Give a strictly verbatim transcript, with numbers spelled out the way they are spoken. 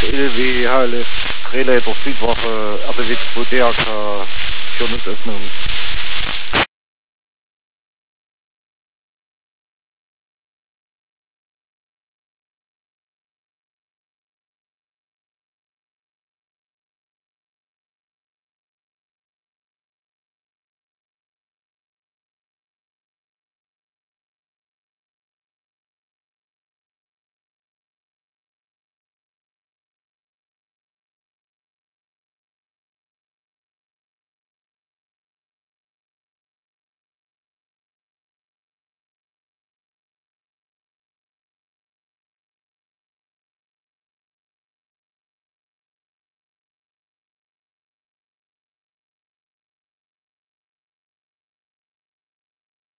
L W H L F Drehleiter Südwache R D W zwei D R K Türmungsöffnung.